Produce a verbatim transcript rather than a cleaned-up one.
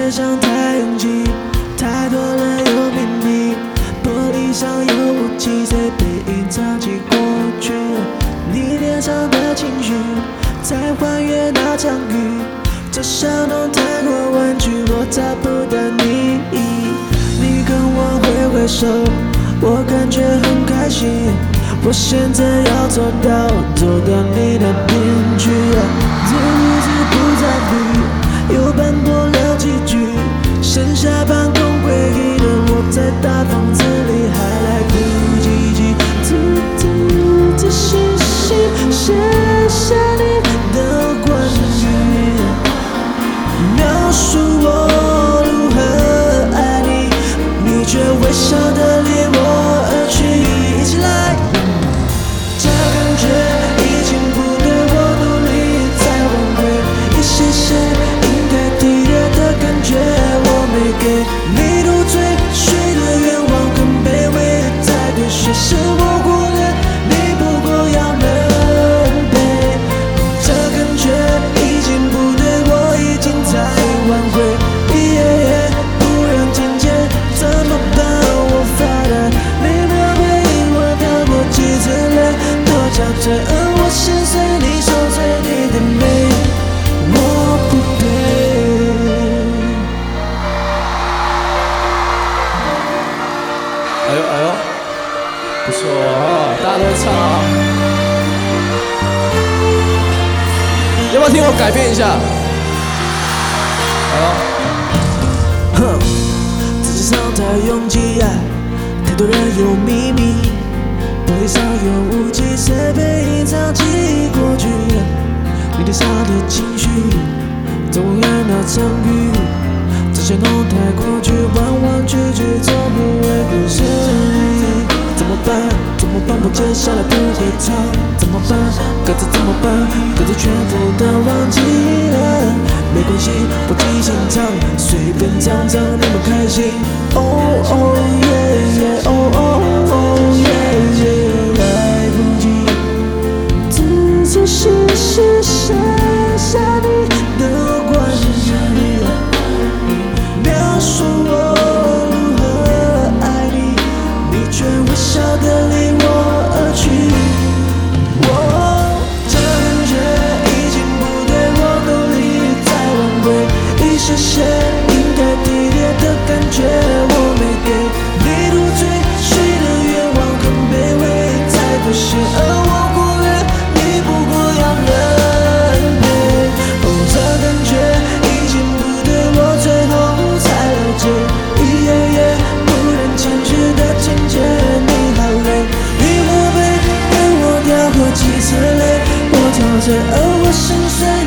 世上太拥挤，太多人有秘密，玻璃上有雾气，谁被隐藏起过去？你脸上的情绪，在还原那场雨。这小弄太过婉拒，我找不到你。你跟我挥挥手，我感觉很开心。我现在要做到，走到你的边去。这日子不再绿，有斑驳了几句，剩下半空回忆的我，在大房子里还来不及记，仔仔仔细细写下你的关于，描述我如何爱你，你却微笑地离我而去。一起来，这感觉已经不对，我努力在挽回一些些应该体贴的感觉，我没给你入赘，许的愿望很卑微，在对谁是我忽略，你不过要能陪。这感觉已经不对，我已经在挽回，耶耶，不让情节怎么办？我发呆，你没有回应我，掉过几次泪，多憔悴，而我心碎，你受罪，你的美我不配。 哎呦哎呦，不错啊，大家都会唱啊。要不要听我改变一下？哎呦， 哼，世界上太拥挤，太多人有秘密，玻璃上有雾气，谁被隐藏起过去？你脸上的情绪，在我眼那场雨，这些弄太过去，弯弯曲曲，从不会不是你。怎么办？怎么办？我接下来不会唱，怎么办？歌词怎么办？歌词全部都忘记了，没关系，我即兴唱，随便唱唱，你们开心。哦哦耶耶，哦哦哦耶耶，来不及，仔仔细细写下你的关于，描述我如何爱你，你却微笑地离我而去。我这感觉已经不对，我努力在挽回一些些应该体贴的感觉，我没给你入赘，许的愿望很卑微，在兑现，而我忽略，你不过要人陪。哦，这感觉已经不对，我最后才了解，耶耶，不忍前去的情节，你好累，你不配跟我掉过几次泪，我憔悴，而我心碎。